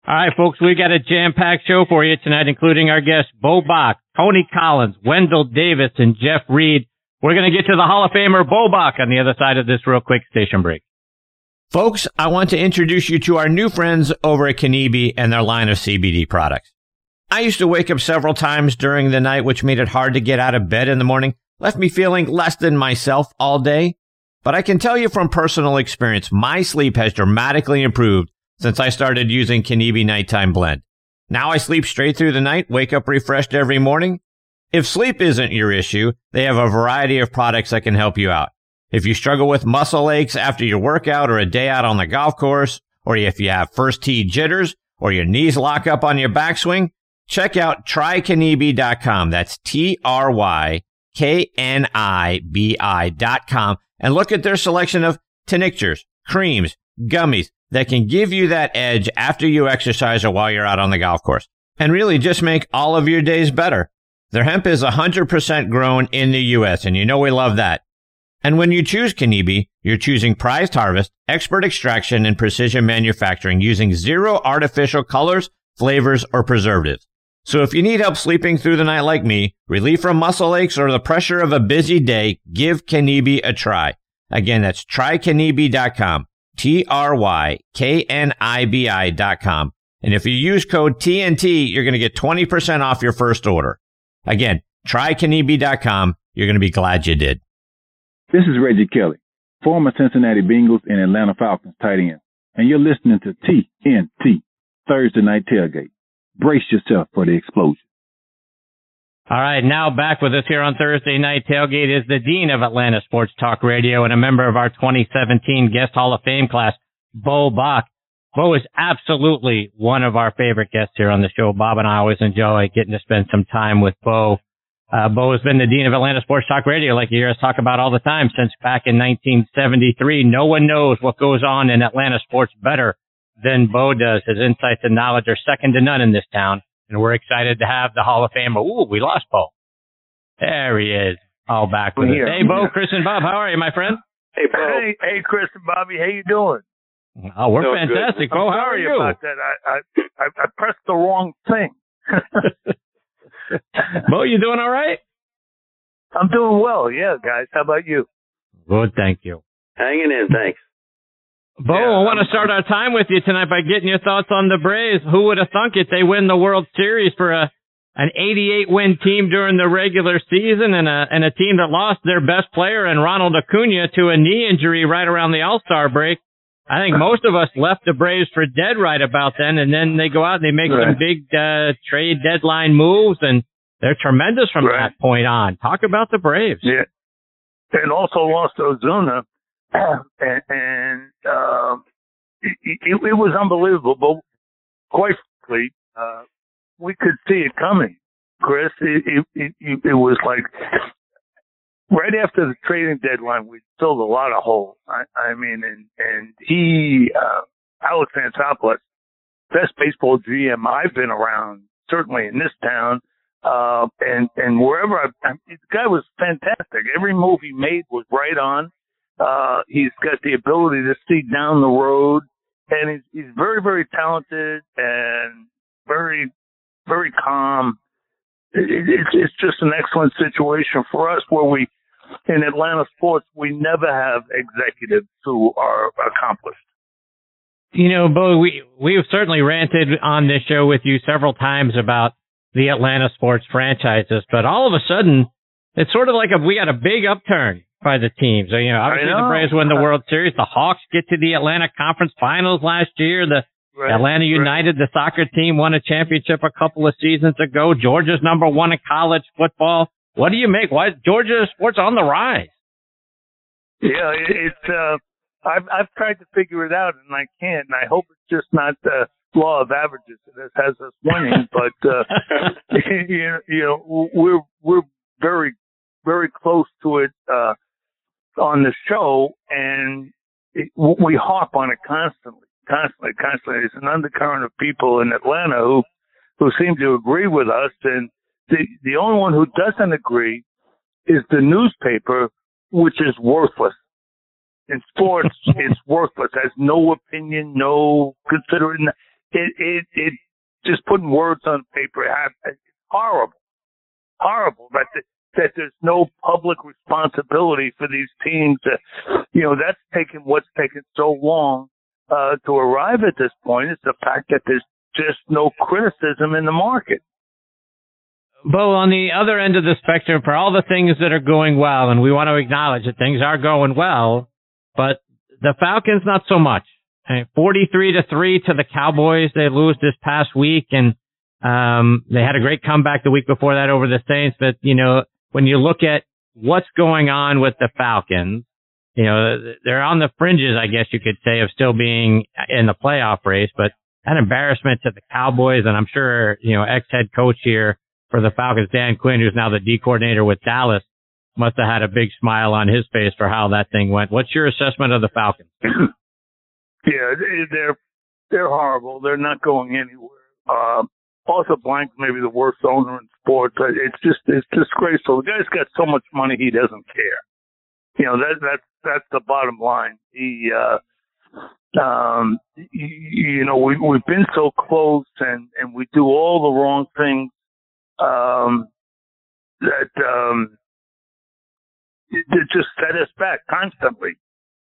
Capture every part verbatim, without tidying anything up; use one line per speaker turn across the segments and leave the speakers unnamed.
All right, folks, we got a jam-packed show for you tonight, including our guests, Bo Bach, Tony Collins, Wendell Davis, and Jeff Reed. We're going to get to the Hall of Famer Bo Bach on the other side of this real quick station break. Folks, I want to introduce you to our new friends over at Kanibi and their line of C B D products. I used to wake up several times during the night, which made it hard to get out of bed in the morning, left me feeling less than myself all day. But I can tell you from personal experience, my sleep has dramatically improved since I started using Kanibi Nighttime Blend. Now I sleep straight through the night, wake up refreshed every morning. If sleep isn't your issue, they have a variety of products that can help you out. If you struggle with muscle aches after your workout or a day out on the golf course, or if you have first tee jitters, or your knees lock up on your backswing, check out try kanibi dot com. That's T R Y K N I B I dot com. And look at their selection of tinctures, creams, gummies that can give you that edge after you exercise or while you're out on the golf course. And really just make all of your days better. Their hemp is one hundred percent grown in the U S, and you know we love that. And when you choose Kanibi, you're choosing prized harvest, expert extraction, and precision manufacturing using zero artificial colors, flavors, or preservatives. So if you need help sleeping through the night like me, relief from muscle aches, or the pressure of a busy day, give Kanibi a try. Again, that's try kanibi dot com. T R Y K N I B I dot com. And if you use code T N T, you're going to get twenty percent off your first order. Again, try kanibi dot com. You're going to be glad you did.
This is Reggie Kelly, former Cincinnati Bengals and Atlanta Falcons tight end, and you're listening to T N T, Thursday Night Tailgate. Brace yourself for the explosion.
All right, now back with us here on Thursday Night Tailgate is the Dean of Atlanta Sports Talk Radio and a member of our twenty seventeen Guest Hall of Fame class, Bo Bach. Bo is absolutely one of our favorite guests here on the show. Bob and I always enjoy getting to spend some time with Bo. Uh, Bo has been the Dean of Atlanta Sports Talk Radio, like you hear us talk about all the time, since back in nineteen seventy-three. No one knows what goes on in Atlanta sports better than Bo does. His insights and knowledge are second to none in this town. And we're excited to have the Hall of Famer. Ooh, we lost Bo. There he is. All back with us. Hey, Bo, Chris, and Bob, how are you, my friend?
Hey, Bo. Hey, hey, Chris and Bobby, how you doing?
Oh, we're doing fantastic. Bo, how are you?
About that. I, I, I pressed the wrong thing.
Bo, you doing all right?
I'm doing well, yeah, guys. How about you?
Good, thank you.
Hanging in, thanks.
Bo, yeah, I want to start our time with you tonight by getting your thoughts on the Braves. Who would have thunk it? They win the World Series for a an eighty-eight win team during the regular season, and a and a team that lost their best player in Ronald Acuna to a knee injury right around the All-Star break. I think most of us left the Braves for dead right about then, and then they go out and they make right. some big uh, trade deadline moves, and they're tremendous from right. that point on. Talk about the Braves.
Yeah, and also lost Ozuna. and, and uh, it, it, it was unbelievable. But quite frankly, uh, we could see it coming, Chris. It, it, it, it was like right after the trading deadline, we filled a lot of holes. I, I mean, and, and he, uh, Alex Anthopoulos, best baseball G M I've been around, certainly in this town. Uh, and, and wherever I, I the guy was fantastic. Every move he made was right on. Uh, he's got the ability to see down the road, and he's, he's very, very talented and very, very calm. It, it, it's, it's just an excellent situation for us where we, in Atlanta sports, we never have executives who are accomplished.
You know, Bo, we, we've certainly ranted on this show with you several times about the Atlanta sports franchises, but all of a sudden, it's sort of like a, we got a big upturn by the teams. You know, obviously know. the Braves win the World Series. The Hawks get to the Atlanta Conference Finals last year. The right, Atlanta United, right. the soccer team, won a championship a couple of seasons ago. Georgia's number one in college football. What do you make? Why is Georgia sports on the rise?
Yeah, it's. Uh, I've I've tried to figure it out, and I can't. And I hope it's just not the law of averages that has us winning. but uh, you, you know, we're we're very very close to it. Uh, on the show, and it, we harp on it constantly, constantly, constantly. There's an undercurrent of people in Atlanta who, who seem to agree with us, and the, the only one who doesn't agree is the newspaper, which is worthless. In sports, it's worthless, has no opinion, no consideration. it, it, it just putting words on paper. It's horrible, horrible that, the, that there's no public responsibility for these teams. That, you know, that's taken what's taken so long uh, to arrive at this point is the fact that there's just no criticism in the market.
Bo, on the other end of the spectrum, for all the things that are going well, and we want to acknowledge that things are going well, but the Falcons not so much. forty-three to three to the Cowboys. They lose this past week, and um, they had a great comeback the week before that over the Saints. But, you know, when you look at what's going on with the Falcons, you know, they're on the fringes, I guess you could say, of still being in the playoff race, but an embarrassment to the Cowboys, and I'm sure, you know, ex-head coach here for the Falcons, Dan Quinn, who's now the D coordinator with Dallas, must have had a big smile on his face for how that thing went. What's your assessment of the Falcons?
Yeah, they're they're horrible. They're not going anywhere. Uh, Arthur Blank, maybe the worst owner in sports. It's just it's disgraceful. The guy's got so much money he doesn't care. You know that that's that's the bottom line. He, uh, um, you, you know, we we've been so close, and and we do all the wrong things. Um, that um, it, it just set us back constantly.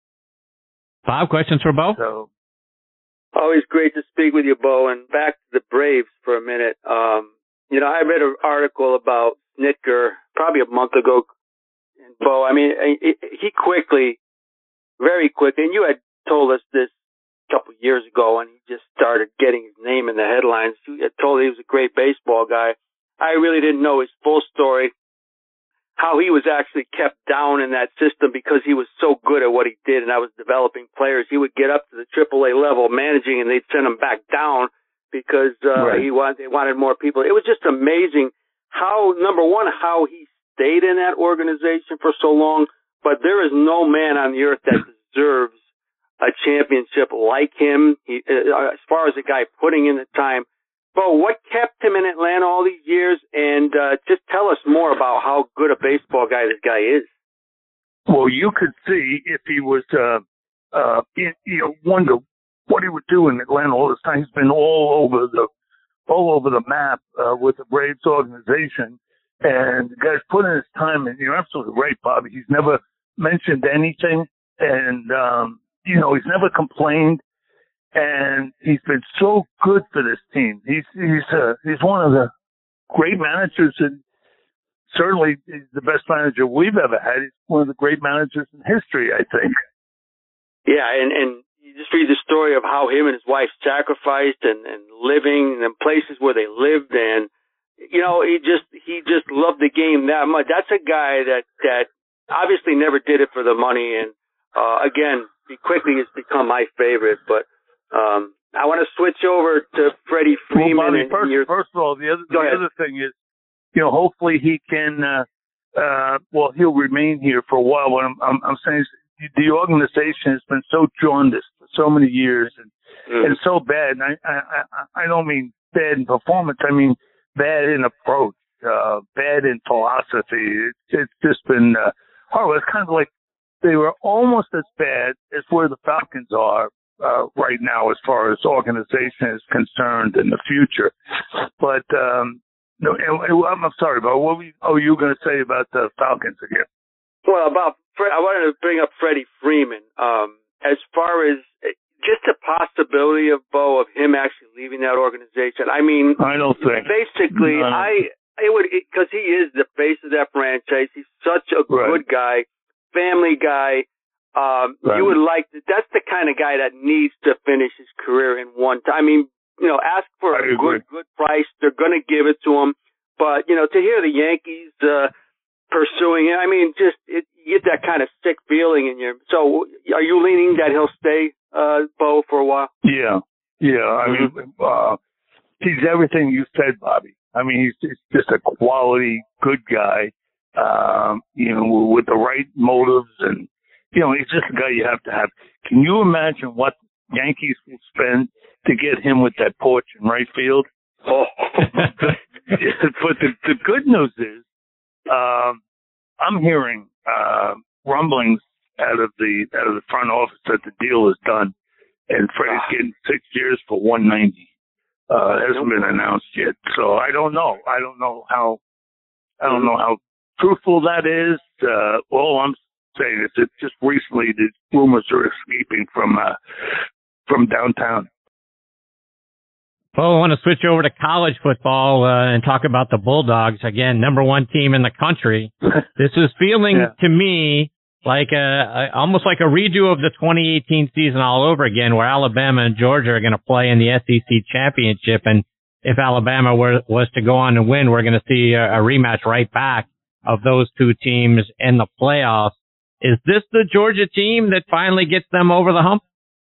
Five questions for Bo.
So,
always great to speak with you, Bo. And back to the Braves for a minute. Um, you know, I read an article about Snitker probably a month ago. And Bo, I mean, he quickly, very quickly, and you had told us this a couple of years ago when he just started getting his name in the headlines. You had told he was a great baseball guy. I really didn't know his full story, how he was actually kept down in that system because he was so good at what he did, and I was developing players. He would get up to the triple A level managing, and they'd send him back down because uh, right. he wanted, they wanted more people. It was just amazing how, number one, how he stayed in that organization for so long, but there is no man on the earth that deserves a championship like him. He, uh, as far as a guy putting in the time, Bo, what kept him in Atlanta all these years? And uh, just tell us more about how good a baseball guy this guy is.
Well, you could see if he was, uh, uh, you know, wonder what he would do in Atlanta all this time. He's been all over the, all over the map uh, with the Braves organization, and the guy's put in his time. And you're absolutely right, Bobby. He's never mentioned anything, and um, you know, he's never complained. And he's been so good for this team. He's he's uh, he's one of the great managers, and certainly he's the best manager we've ever had. He's one of the great managers in history, I think.
Yeah, and and you just read the story of how him and his wife sacrificed and and living in places where they lived, and you know he just he just loved the game that much. That's a guy that that obviously never did it for the money, and uh, again, he quickly has become my favorite, but. Um, I want to switch over to Freddie Freeman.
Well, Bobby,
and
first,
your...
first of all, the other the other thing is, you know, hopefully he can. Uh, uh, well, he'll remain here for a while. But I'm, I'm, I'm saying the organization has been so jaundiced for so many years and mm. and so bad. And I, I I don't mean bad in performance. I mean bad in approach, uh, bad in philosophy. It's it's just been uh, horrible. It's kind of like they were almost as bad as where the Falcons are. Uh, right now, as far as organization is concerned in the future. But, um, no, I'm sorry, but what were you, oh, you were going to say about the Falcons again?
Well, about, I wanted to bring up Freddie Freeman. Um, as far as just the possibility of, Bo, of him actually leaving that organization. I mean,
I don't think.
Basically,
no.
I, it would, because he is the face of that franchise. He's such a right. good guy, family guy. Um, right. You would like to, that's the kind of guy that needs to finish his career in one time. I mean, you know, ask for a good, good price. They're going to give it to him. But, you know, to hear the Yankees, uh, pursuing it, I mean, just, it, you get that kind of sick feeling in your, so are you leaning that he'll stay, uh, Bo, for a while?
Yeah. Yeah. I mm-hmm. mean, uh, he's everything you said, Bobby. I mean, he's, he's just a quality, good guy, um, you know, with the right motives and, you know, he's just a guy you have to have. Can you imagine what Yankees will spend to get him with that porch in right field? Oh. But the, the good news is, um, I'm hearing uh, rumblings out of the out of the front office that the deal is done, and Freddie's getting six years for one ninety. uh, hasn't been announced yet. So I don't know. I don't know how. I don't know how truthful that is. Uh, all I'm saying is that just recently the rumors are escaping from uh, from downtown.
Well, I want to switch over to college football uh, and talk about the Bulldogs. Again, number one team in the country. This is feeling yeah. to me like a, a almost like a redo of the twenty eighteen season all over again, where Alabama and Georgia are going to play in the S E C championship. And if Alabama were, was to go on and win, we're going to see a, a rematch right back of those two teams in the playoffs. Is this the Georgia team that finally gets them over the hump?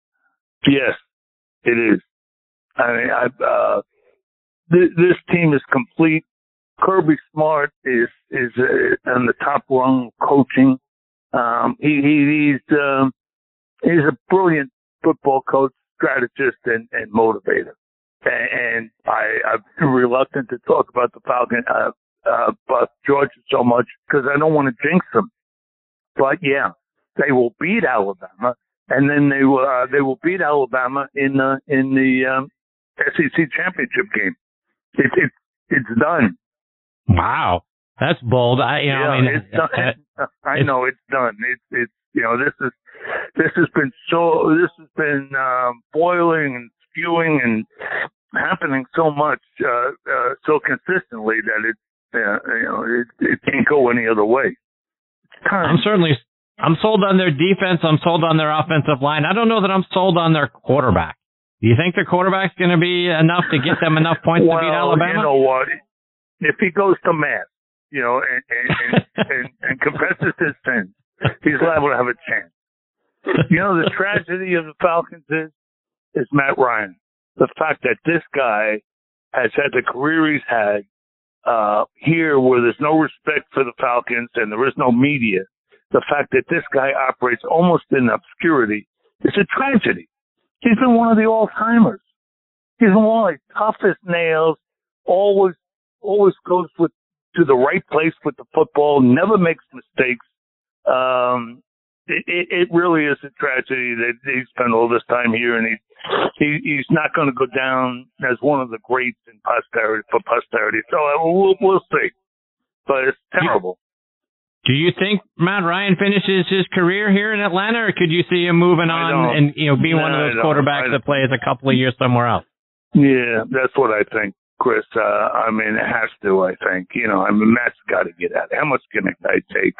Yes, it is. I mean, I, uh, th- this team is complete. Kirby Smart is is uh, on the top rung of coaching. Um, he, he he's um, he's a brilliant football coach, strategist, and, and motivator. And, and I, I'm reluctant to talk about the Falcon, uh, uh, about Georgia so much because I don't want to jinx them. But yeah, they will beat Alabama, and then they will uh, they will beat Alabama in the in the um, S E C championship game. It's it, it's done.
Wow, that's bold. I you know
yeah,
I mean
it's done. Uh, I it's, know it's done. It's it's you know this is this has been so this has been um, boiling and spewing and happening so much uh, uh, so consistently that it uh, you know it, it can't go any other way.
I'm certainly I'm sold on their defense. I'm sold on their offensive line. I don't know that I'm sold on their quarterback. Do you think their quarterback's going to be enough to get them enough points
well,
to beat Alabama?
You know what? If he goes to Mass, you know, and and, and, and, and confesses his sins, he's liable to have a chance. You know, the tragedy of the Falcons is is Matt Ryan. The fact that this guy has had the career he's had. Uh, here where there's no respect for the Falcons and there is no media, the fact that this guy operates almost in obscurity is a tragedy. He's been one of the all-timers. He's been one of the toughest nails, always, always goes with, to the right place with the football, never makes mistakes. Um, it, it, it really is a tragedy that he spent all this time here and he, he he's not going to go down as one of the greats in posterity for posterity. So uh, we'll we'll see, but it's terrible.
Do you think Matt Ryan finishes his career here in Atlanta, or could you see him moving on and you know being no, one of those quarterbacks that plays a couple of years somewhere else?
Yeah, that's what I think, Chris. Uh, I mean, it has to. I think you know. I mean, Matt's got to get out. How much can a guy take?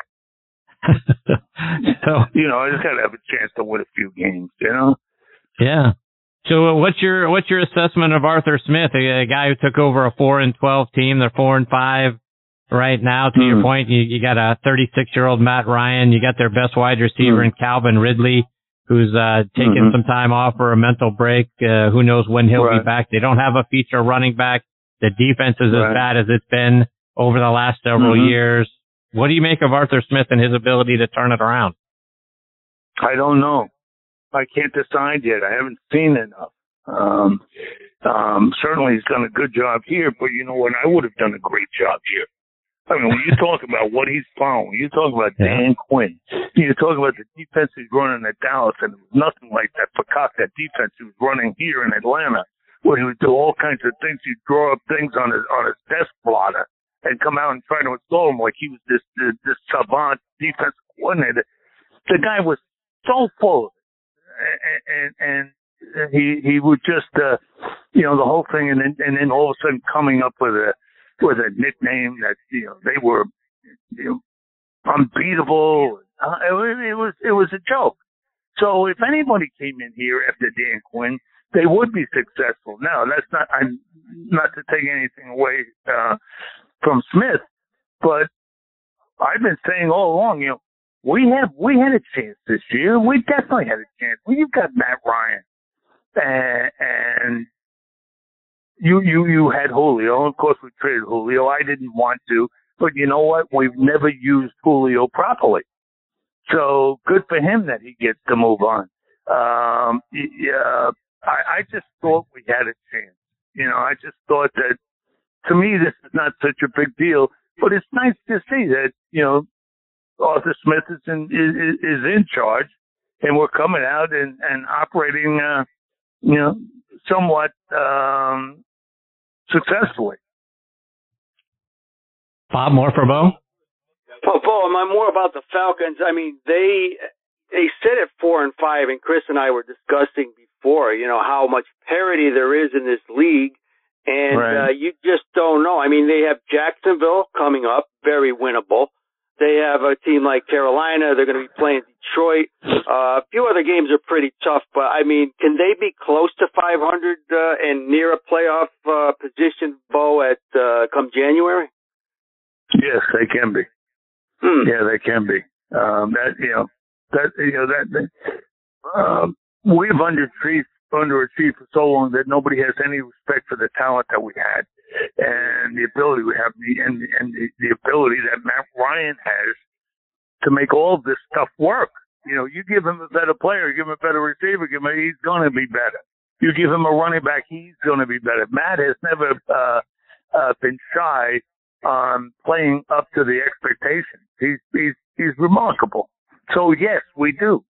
so you know, he's got to have a chance to win a few games. You know.
Yeah. So uh, what's your what's your assessment of Arthur Smith, a, a guy who took over a four and twelve team? They're four and five right now. To mm. your point, you, you got a thirty-six year old Matt Ryan. You got their best wide receiver mm. in Calvin Ridley, who's uh, taking mm-hmm. some time off for a mental break. Uh, who knows when he'll right. be back? They don't have a feature running back. The defense is right. as bad as it's been over the last several mm-hmm. years. What do you make of Arthur Smith and his ability to turn it around?
I don't know. I can't decide yet. I haven't seen enough. Um, um, certainly he's done a good job here, but you know what? I would have done a great job here. I mean, when you talk about what he's found, when you talk about yeah. Dan Quinn, you talk about the defense he's running at Dallas, and it was nothing like that Peacock, that defense he was running here in Atlanta, where he would do all kinds of things. He'd draw up things on his on his desk blotter and come out and try to install him like he was this this, this savant defense coordinator. The guy was so full of it. And, and and he he would just uh, you know the whole thing, and then and then all of a sudden coming up with a with a nickname that you know they were you know unbeatable. Uh, it, it was it was a joke. So if anybody came in here after Dan Quinn, they would be successful. Now that's not I'm not to take anything away uh, from Smith, but I've been saying all along, you know. We have we had a chance this year. We definitely had a chance. Well, you've got Matt Ryan, and, and you you you had Julio. Of course, we traded Julio. I didn't want to, but you know what? We've never used Julio properly. So good for him that he gets to move on. Um, yeah, I, I just thought we had a chance. You know, I just thought that. To me, this is not such a big deal, but it's nice to see that you know. Arthur Smith is in, is, is in charge, and we're coming out and, and operating, uh, you know, somewhat um, successfully.
Bob, more for Bo?
Well, Bo, am I more about the Falcons? I mean, they they sit at four and five, and Chris and I were discussing before, you know, how much parity there is in this league, and right. uh, you just don't know. I mean, they have Jacksonville coming up, very winnable. They have a team like Carolina. They're going to be playing Detroit. Uh, a few other games are pretty tough, but I mean, can they be close to five hundred uh, and near a playoff uh, position, Bo, at uh, come January?
Yes, they can be. Hmm. Yeah, they can be. Um, that you know, that you know that, that um, we've underachieved, underachieved for so long that nobody has any respect for the talent that we had and the ability we have, and and the, the ability that Matt Ryan has to make all of this stuff work. You know, you give him a better player, give him a better receiver, give him a, he's going to be better. You give him a running back, he's going to be better. Matt has never uh, uh, been shy on playing up to the expectations. He's he's he's remarkable. So yes, we do.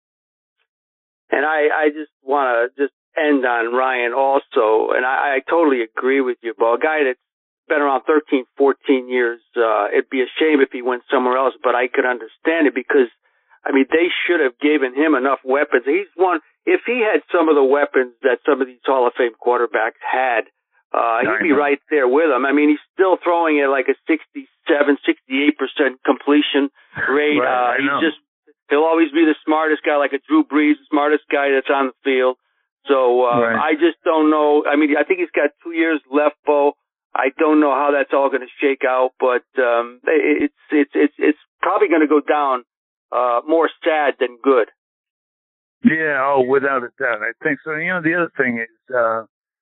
And I, I just want to just end on Ryan also, and I, I totally agree with you, Bo. A guy that's been around thirteen, fourteen years, uh, it'd be a shame if he went somewhere else, but I could understand it because, I mean, they should have given him enough weapons. He's one, if he had some of the weapons that some of these Hall of Fame quarterbacks had, Uh, he'd be right there with him. I mean, he's still throwing at like a sixty-seven, sixty-eight percent completion rate.
Right,
uh, he's just, he'll always be the smartest guy, like a Drew Brees, the smartest guy that's on the field. So, uh, right. I just don't know. I mean, I think he's got two years left, Bo. I don't know how that's all going to shake out, but, um, it's, it's, it's, it's probably going to go down, uh, more sad than good.
Yeah. Oh, without a doubt. I think so. You know, the other thing is, uh,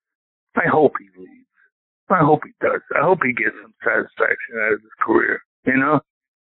I hope he leaves. I hope he does. I hope he gets some satisfaction out of his career. You know,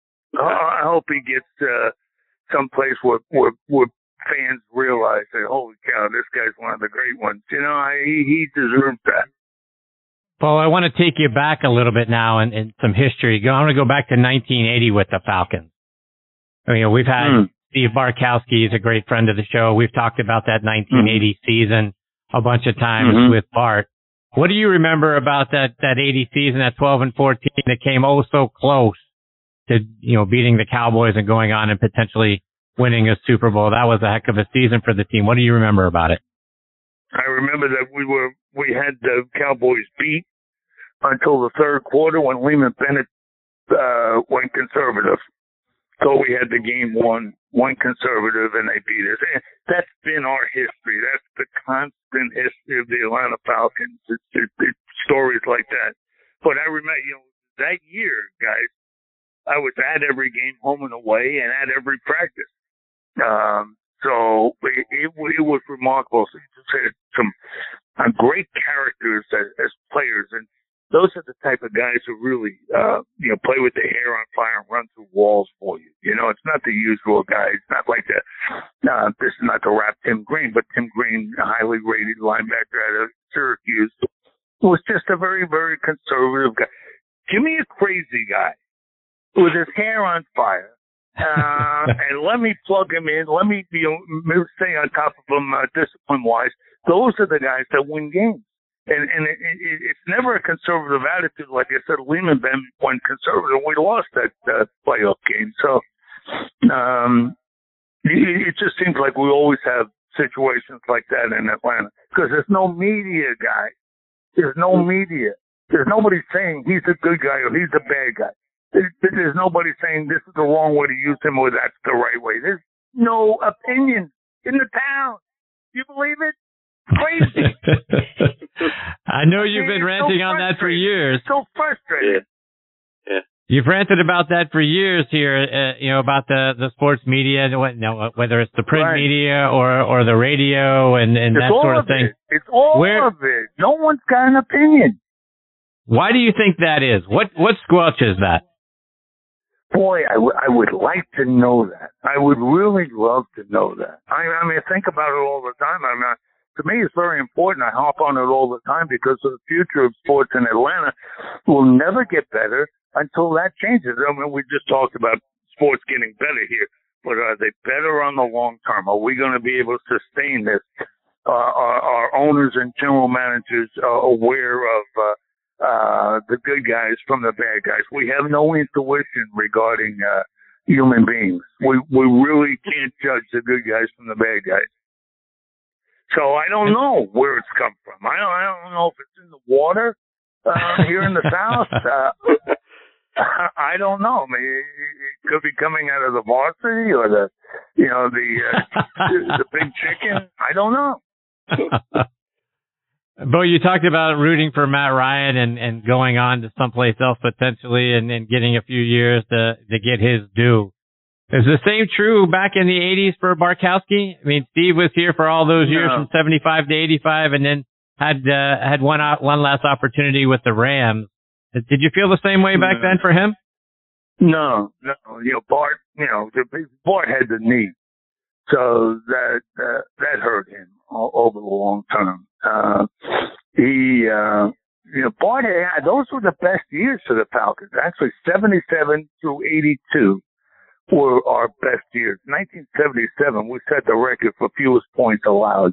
I hope he gets uh, someplace where, where where fans realize that, holy cow, this guy's one of the great ones. You know, I, he he deserves that.
Paul, I want to take you back a little bit now in, in some history. I want to go back to nineteen eighty with the Falcons. I mean, we've had hmm. Steve Bartkowski. He's a great friend of the show. We've talked about that nineteen eighty hmm. season a bunch of times mm-hmm. with Bart. What do you remember about that, that eighty season, that twelve and fourteen that came oh so close to, you know, beating the Cowboys and going on and potentially winning a Super Bowl? That was a heck of a season for the team. What do you remember about it?
I remember that we were, we had the Cowboys beat until the third quarter when Lehman Bennett, uh, went conservative. So we had the game won, one conservative, and they beat us. And that's been our history. That's the constant history of the Atlanta Falcons. It's, it, it's stories like that. But I remember, you know, that year, guys, I was at every game, home and away, and at every practice. Um, so it, it, it was remarkable. So you just had some uh, great characters as, as players, and those are the type of guys who really, uh, you know, play with their hair on fire and run through walls for you. You know, it's not the usual guy. It's not like the, uh, this is not to rap Tim Green, but Tim Green, a highly rated linebacker out of Syracuse, was just a very, very conservative guy. Give me a crazy guy with his hair on fire, uh, and let me plug him in. Let me, you know, stay on top of him, uh, discipline-wise. Those are the guys that win games. And, and it, it, it's never a conservative attitude. Like I said, Lehman Bennett went conservative. We lost that uh, playoff game. So um, it, it just seems like we always have situations like that in Atlanta because there's no media, guy. There's no media. There's nobody saying he's a good guy or he's a bad guy. There's, there's nobody saying this is the wrong way to use him or that's the right way. There's no opinion in the town. You believe it? Crazy.
I know you've been ranting so on that for years.
So frustrated.
Yeah. yeah.
You've ranted about that for years here, uh, you know, about the, the sports media, whether it's the print right. media or, or the radio and, and that sort of, of thing.
It. It's all Where, of it. No one's got an opinion.
Why do you think that is? What, what squelches that?
Boy, I, w- I would like to know that. I would really love to know that. I, I mean, I think about it all the time. I'm not. To me, it's very important. I harp on it all the time because the future of sports in Atlanta will never get better until that changes. I mean, we just talked about sports getting better here, but are they better on the long term? Are we going to be able to sustain this? uh, our, our owners and general managers are aware of uh, uh, the good guys from the bad guys. We have no intuition regarding uh, human beings. We we really can't judge the good guys from the bad guys. So I don't know where it's come from. I don't, I don't know if it's in the water uh, here in the South. Uh, I don't know. I mean, it could be coming out of the varsity or the, you know, the uh, the big chicken. I don't know.
Bo, you talked about rooting for Matt Ryan and, and going on to someplace else potentially and, and getting a few years to, to get his due. Is the same true back in the eighties for Bartkowski? I mean, Steve was here for all those years no. from seventy-five to eighty-five and then had uh, had one one last opportunity with the Rams. Did you feel the same way back no. then for him?
No, no. You know, Bart, you know, Bart had the knee. So that uh, that hurt him all, over the long term. Uh, he, uh, you know, Bart had, those were the best years for the Falcons. Actually, seventy-seven through eighty-two were our best years. nineteen seventy-seven, we set the record for fewest points allowed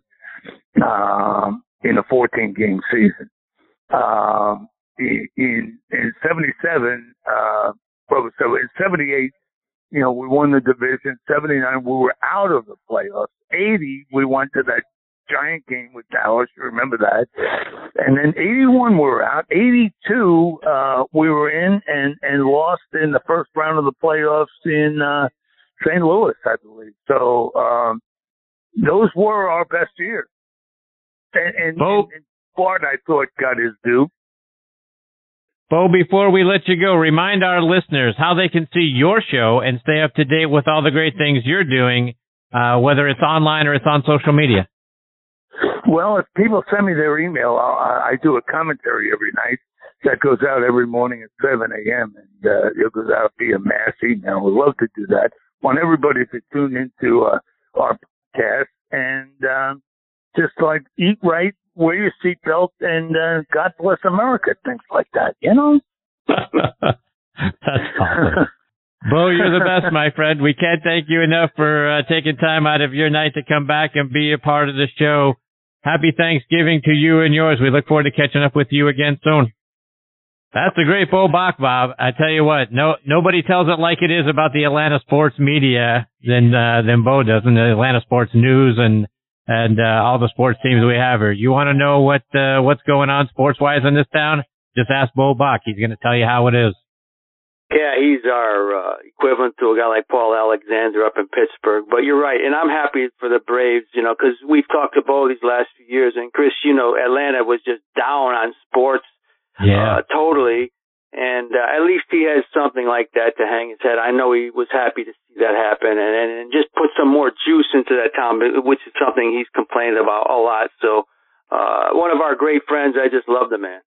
um, in a fourteen-game season. Um, in, in, in seventy-seven, uh, so in seventy-eight, you know, we won the division. seventy-nine, we were out of the playoffs. eighty, we went to that giant game with Dallas. You remember that. And then eighty-one, we were out. eighty-two, uh, we were in and, and lost in the first round of the playoffs in uh, Saint Louis, I believe. So um, those were our best years. And, and,
Bo,
and Bart, I thought, got his due.
Bo, before we let you go, remind our listeners how they can see your show and stay up to date with all the great things you're doing, uh, whether it's online or it's on social media.
Well, if people send me their email, I'll, I do a commentary every night that goes out every morning at seven a.m. and uh, it goes out via mass email. We'd love to do that. Want everybody to tune into uh, our podcast and um, just like eat right, wear your seatbelt, and uh, God bless America, things like that, you know?
That's awesome. Bo, you're the best, my friend. We can't thank you enough for uh, taking time out of your night to come back and be a part of the show. Happy Thanksgiving to you and yours. We look forward to catching up with you again soon. That's a great Bo Bach, Bob. I tell you what, no nobody tells it like it is about the Atlanta sports media than uh, than Bo does, and the Atlanta sports news and and uh, all the sports teams we have here. You want to know what uh, what's going on sports-wise in this town? Just ask Bo Bach. He's going to tell you how it is.
Yeah, he's our uh, equivalent to a guy like Paul Alexander up in Pittsburgh. But you're right, and I'm happy for the Braves, you know, because we've talked to Bo these last few years. And, Chris, you know, Atlanta was just down on sports
yeah.
uh, totally. And uh, at least he has something like that to hang his head. I know he was happy to see that happen and, and, and just put some more juice into that town, which is something he's complained about a lot. So uh, one of our great friends, I just love the man.